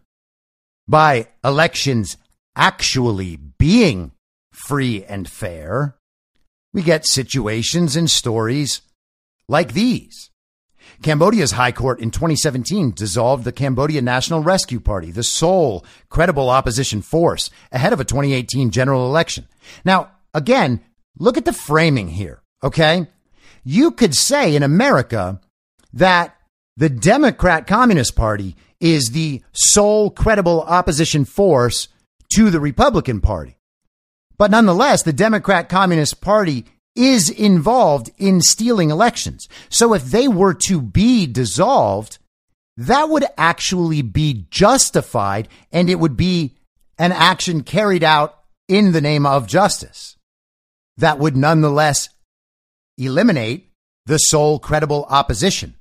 by elections actually being free and fair, we get situations and stories like these. Cambodia's High Court in twenty seventeen dissolved the Cambodia National Rescue Party, the sole credible opposition force, ahead of a twenty eighteen general election. Now, again, look at the framing here, okay? You could say in America that the Democrat Communist Party is the sole credible opposition force to the Republican Party. But nonetheless, the Democrat Communist Party is involved in stealing elections. So if they were to be dissolved, that would actually be justified, and it would be an action carried out in the name of justice. That would nonetheless eliminate the sole credible opposition.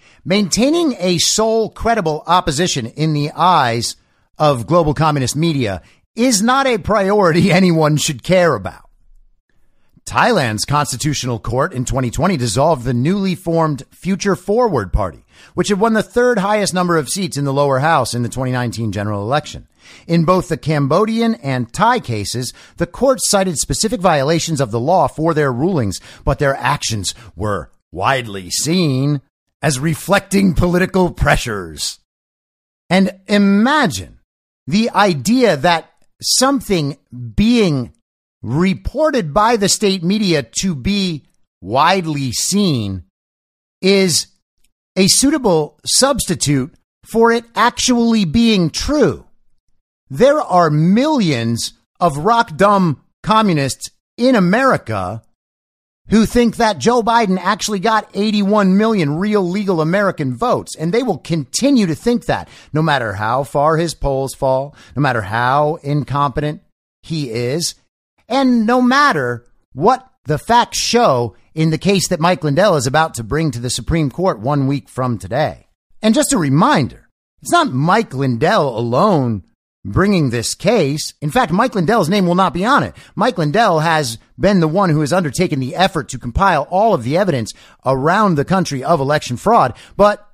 Maintaining a sole credible opposition in the eyes of global communist media is not a priority anyone should care about. Thailand's constitutional court in twenty twenty dissolved the newly formed Future Forward Party, which had won the third highest number of seats in the lower house in the twenty nineteen general election. In both the Cambodian and Thai cases, the court cited specific violations of the law for their rulings, but their actions were widely seen as reflecting political pressures. And imagine the idea that something being reported by the state media to be widely seen is a suitable substitute for it actually being true. There are millions of rock-dumb communists in America who think that Joe Biden actually got eighty-one million real legal American votes, and they will continue to think that no matter how far his polls fall, no matter how incompetent he is, and no matter what the facts show in the case that Mike Lindell is about to bring to the Supreme Court one week from today. And just a reminder, it's not Mike Lindell alone bringing this case. In fact, Mike Lindell's name will not be on it. Mike Lindell has been the one who has undertaken the effort to compile all of the evidence around the country of election fraud. But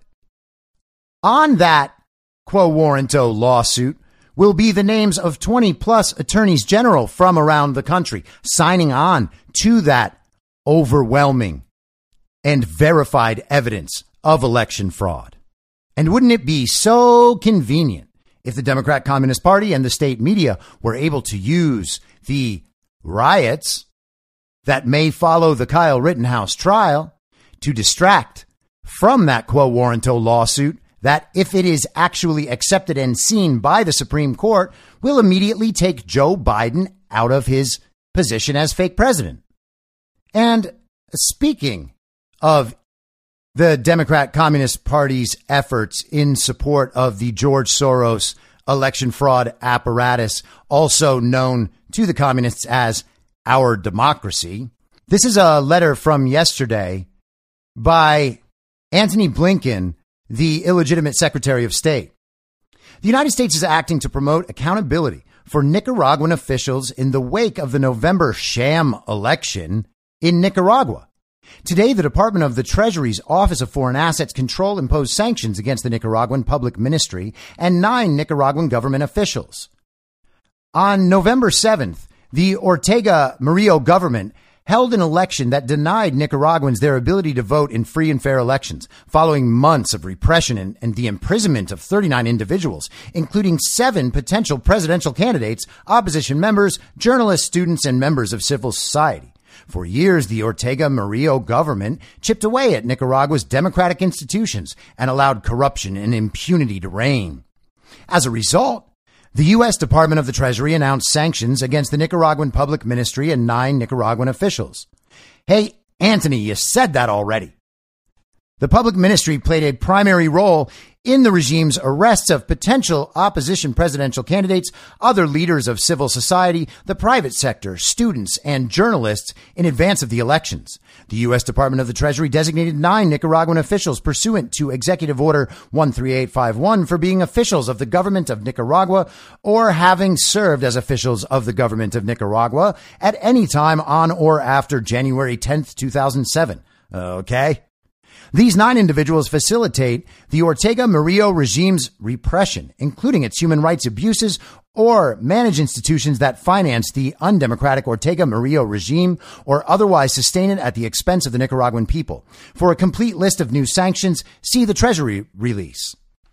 on that quo warranto lawsuit will be the names of twenty plus attorneys general from around the country signing on to that overwhelming and verified evidence of election fraud. And wouldn't it be so convenient if the Democrat Communist Party and the state media were able to use the riots that may follow the Kyle Rittenhouse trial to distract from that quo warranto lawsuit that, if it is actually accepted and seen by the Supreme Court, will immediately take Joe Biden out of his position as fake president. And speaking of the Democrat Communist Party's efforts in support of the George Soros election fraud apparatus, also known to the communists as Our Democracy, this is a letter from yesterday by Antony Blinken, the illegitimate Secretary of State. The United States is acting to promote accountability for Nicaraguan officials in the wake of the November sham election in Nicaragua. Today, the Department of the Treasury's Office of Foreign Assets Control imposed sanctions against the Nicaraguan Public Ministry and nine Nicaraguan government officials. On November seventh, the Ortega Murillo government held an election that denied Nicaraguans their ability to vote in free and fair elections, following months of repression and, and the imprisonment of thirty-nine individuals, including seven potential presidential candidates, opposition members, journalists, students, and members of civil society. For years, the Ortega Murillo government chipped away at Nicaragua's democratic institutions and allowed corruption and impunity to reign. As a result, the U S Department of the Treasury announced sanctions against the Nicaraguan Public Ministry and nine Nicaraguan officials. Hey, Anthony, you said that already. The public ministry played a primary role in the regime's arrests of potential opposition presidential candidates, other leaders of civil society, the private sector, students, and journalists in advance of the elections. The U S Department of the Treasury designated nine Nicaraguan officials pursuant to Executive Order one three eight five one for being officials of the government of Nicaragua or having served as officials of the government of Nicaragua at any time on or after January tenth, two thousand seven. Okay. These nine individuals facilitate the Ortega Murillo regime's repression, including its human rights abuses, or manage institutions that finance the undemocratic Ortega Murillo regime or otherwise sustain it at the expense of the Nicaraguan people. For a complete list of new sanctions, see the Treasury release.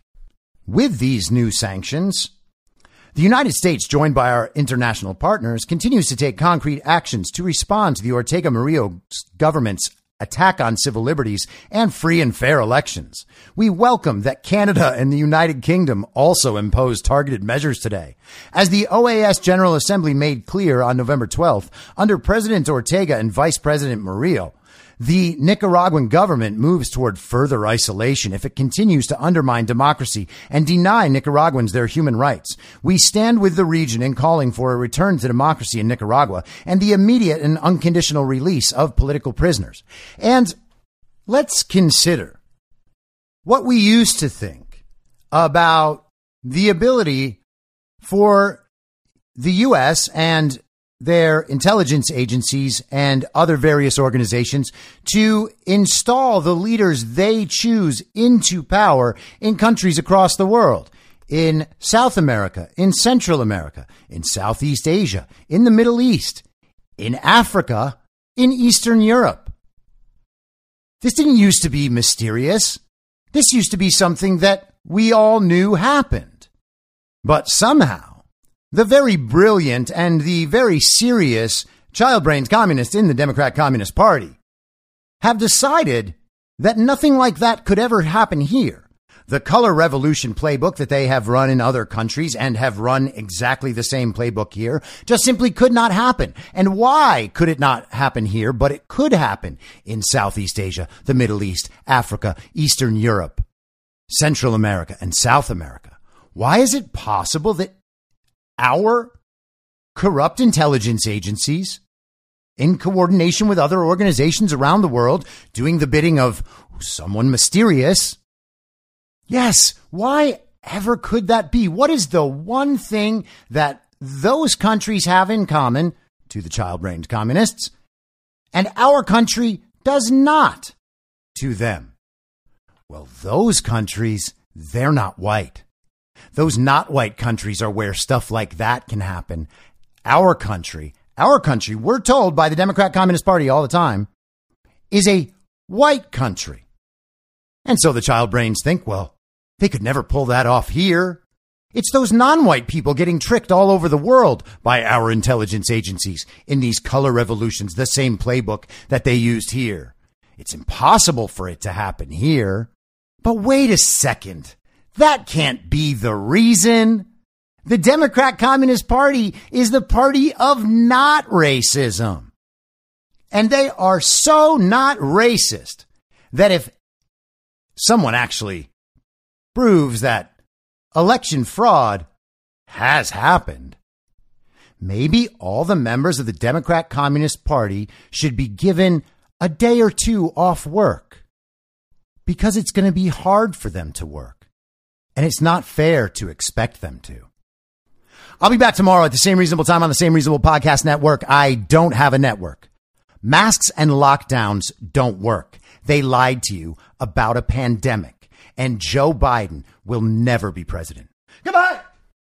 With these new sanctions, the United States, joined by our international partners, continues to take concrete actions to respond to the Ortega Murillo government's attack on civil liberties and free and fair elections. We welcome that Canada and the United Kingdom also imposed targeted measures today. As the O A S General Assembly made clear on November twelfth, under President Ortega and Vice President Murillo, the Nicaraguan government moves toward further isolation if it continues to undermine democracy and deny Nicaraguans their human rights. We stand with the region in calling for a return to democracy in Nicaragua and the immediate and unconditional release of political prisoners. And let's consider what we used to think about the ability for the U S and their intelligence agencies and other various organizations to install the leaders they choose into power in countries across the world, in South America, in Central America, in Southeast Asia, in the Middle East, in Africa, in Eastern Europe. This didn't used to be mysterious. This used to be something that we all knew happened. But somehow, the very brilliant and the very serious child-brained communists in the Democrat Communist Party have decided that nothing like that could ever happen here. The color revolution playbook that they have run in other countries and have run exactly the same playbook here just simply could not happen. And why could it not happen here, but it could happen in Southeast Asia, the Middle East, Africa, Eastern Europe, Central America, and South America? Why is it possible that our corrupt intelligence agencies, in coordination with other organizations around the world, doing the bidding of someone mysterious? Yes, why ever could that be? What is the one thing that those countries have in common to the child-brained communists, and our country does not to them? Well, those countries, they're not white. Those not white countries are where stuff like that can happen. Our country, our country, we're told by the Democrat Communist Party all the time, is a white country. And so the child brains think, well, they could never pull that off here. It's those non-white people getting tricked all over the world by our intelligence agencies in these color revolutions, the same playbook that they used here. It's impossible for it to happen here. But wait a second. That can't be the reason. The Democrat Communist Party is the party of not racism. And they are so not racist that if someone actually proves that election fraud has happened, maybe all the members of the Democrat Communist Party should be given a day or two off work, because it's going to be hard for them to work. And it's not fair to expect them to. I'll be back tomorrow at the same reasonable time on the same reasonable podcast network. I don't have a network. Masks and lockdowns don't work. They lied to you about a pandemic. And Joe Biden will never be president. Goodbye.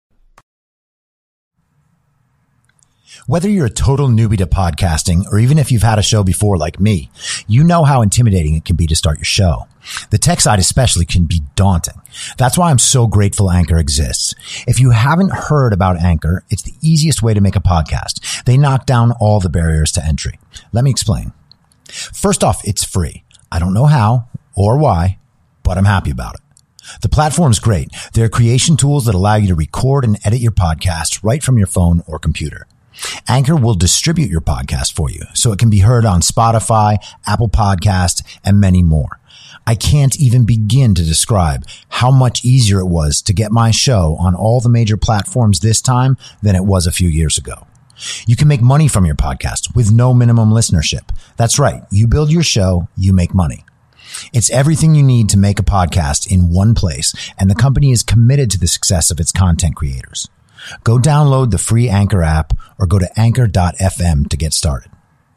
Whether you're a total newbie to podcasting or even if you've had a show before like me, you know how intimidating it can be to start your show. The tech side especially can be daunting. That's why I'm so grateful Anchor exists. If you haven't heard about Anchor, it's the easiest way to make a podcast. They knock down all the barriers to entry. Let me explain. First off, it's free. I don't know how or why, but I'm happy about it. The platform's great. There are creation tools that allow you to record and edit your podcast right from your phone or computer. Anchor will distribute your podcast for you so it can be heard on Spotify, Apple Podcasts, and many more. I can't even begin to describe how much easier it was to get my show on all the major platforms this time than it was a few years ago. You can make money from your podcast with no minimum listenership. That's right. You build your show, you make money. It's everything you need to make a podcast in one place, and the company is committed to the success of its content creators. Go download the free Anchor app or go to anchor dot f m to get started.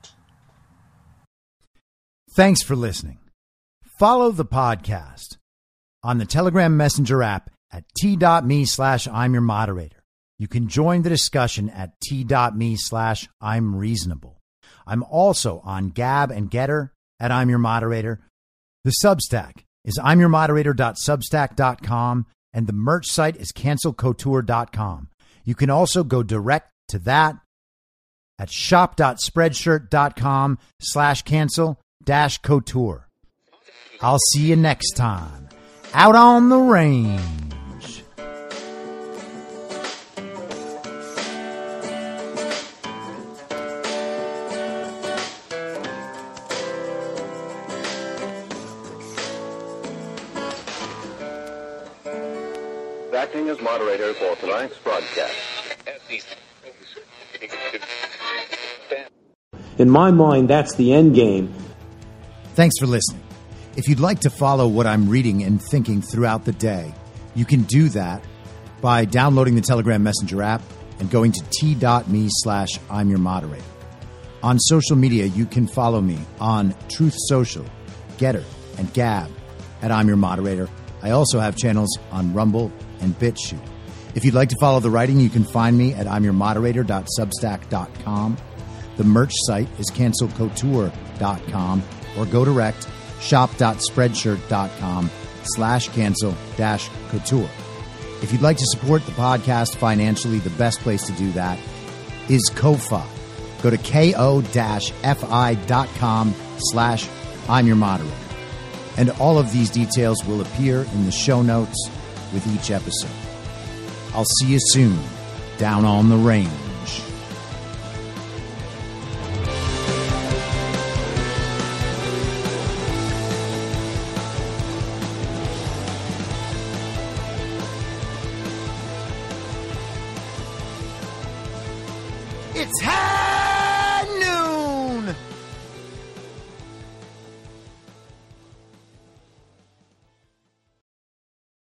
Thanks for listening. Follow the podcast on the Telegram Messenger app at t.me slash I'm your moderator. You can join the discussion at t.me slash I'm reasonable. I'm also on Gab and Getter at I'm your moderator. The Substack is I'm your moderator dot substack dot com and the merch site is cancel couture dot com. You can also go direct to that at shop dot spreadshirt dot com slash cancel dash couture. I'll see you next time out on the range. Acting as moderator for tonight's broadcast. In my mind, that's the end game. Thanks for listening. If you'd like to follow what I'm reading and thinking throughout the day, you can do that by downloading the Telegram Messenger app and going to t.me slash I'm your moderator. On social media, you can follow me on Truth Social, Getter, and Gab at I'm your moderator. I also have channels on Rumble and BitChute. If you'd like to follow the writing, you can find me at I'm your moderator dot substack dot com. The merch site is cancel couture dot com or go direct shop.spreadshirt.com slash cancel dash couture. If you'd like to support the podcast financially, the best place to do that is Ko-Fi. Go to ko-fi.com slash I'm your moderator. And all of these details will appear in the show notes with each episode. I'll see you soon down on the range. It's happening!